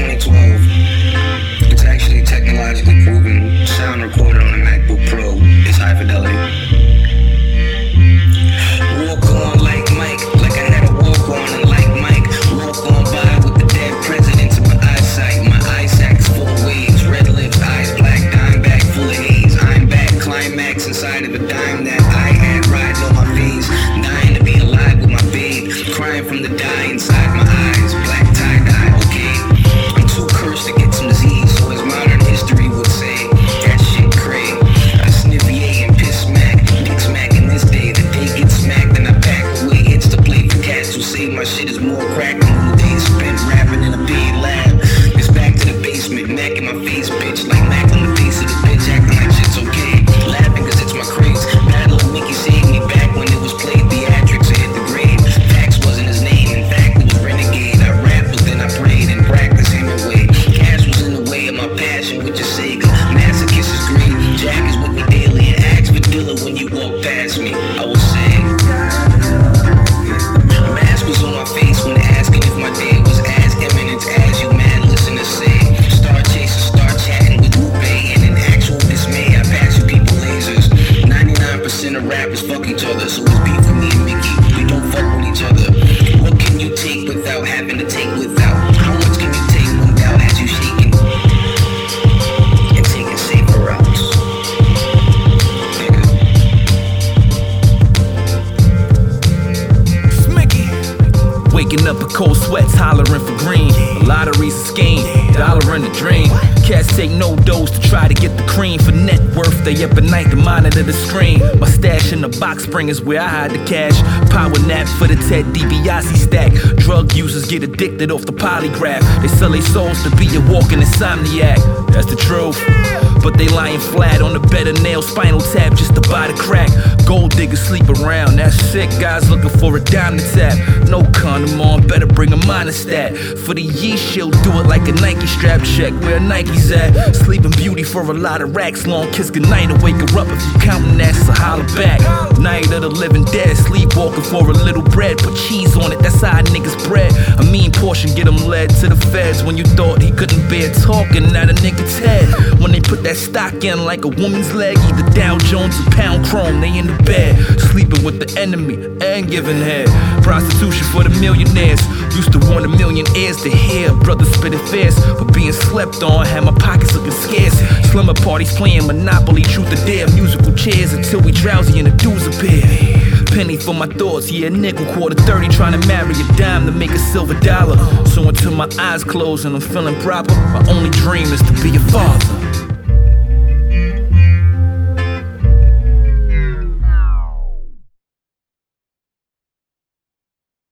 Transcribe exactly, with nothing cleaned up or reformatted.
twenty twelve. It's actually technologically proven. Sound recorded on a MacBook Pro is high fidelity. Walk on like Mike, like I had a walk on, and like Mike, walk on by with the dead presidents in my eyesight. My eye sack's full of waves, red lips, eyes black, dime bag full of haze. I'm back, climax inside of a dime that I had rides on my face. Dying to be alive with my babe, crying from the dye inside my eyes. Black tie dye, okay. I'm too cursed to get some disease, so as modern history would say, that shit cray. I sniff yay and piss smack, dick smack in this day. The day gets smacked and I back away. Hits to play for cats who say my shit is more crack than the days spent rapping in a paid lab. It's back to the basement, Mac in my face, bitch. Like Mac on the face of the bitch, acting like shit's okay. Laughing cause it's my craze. Battle of Mickey saved me back when it was played theatrics and hit the grave. Fax wasn't his name, in fact it was Renegade. I rapped but then I prayed and practiced Hemingway. Cash was in the way of my passion with your Sega. Masochist is great, Jack is with me daily and ask for Dilla when you walk past me. I will say, mask was on my face when asking if my day was as imminent as you mad listeners say. Star chaser, start chatting with Lupe, and in actual dismay I pass you people lasers. ninety-nine percent of rappers fuck each other, so it's beef with me and Mickey. We don't fuck with each other. What can you take without having to take without? How much can you take when doubt has you shaking and taking safer routes? Nigga. Smicky. Waking up in cold sweats, hollering for green. The lottery's a scheme, dollar in a dream. Cats take no dose to try to get the cream. For net worth, they up at night to monitor the screen. My stash in the box spring is where I hide the cash. Power nap for the Ted DiBiase stack. Drug users get addicted off the polygraph. They sell their souls to be a walking insomniac. That's the truth. But they lying flat on the bed of nail, spinal tap just to buy the crack. Gold diggers sleep around, that's sick. Guys looking for a dime to tap. No condom on, better bring a minor stat. For the yeast, she'll do it like a Nike strap. Check where Nike's at. Sleeping beauty for a lot of racks. Long kiss goodnight and wake her up if you counting that, so holler back. Night of the living dead, sleepwalking for a little bread. Put cheese on it, that's how niggas bread. A mean portion get him led to the feds. When you thought he couldn't bear talking at a nigga's head. When they put that stock in like a woman's leg, either Dow Jones or Pound Chrome, they in the bed, sleeping with the enemy and giving head. Prostitution for the millionaires, used to want a million ears to hear. Brother spit it fierce, but being slept on had my pockets looking scarce. Slumber parties playing Monopoly, truth or dare, musical chairs until we drowsy and the dudes appear. Penny for my thoughts, yeah, nickel, quarter thirty, trying to marry a dime to make a silver dollar. So until my eyes close and I'm feeling proper, my only dream is to be a father.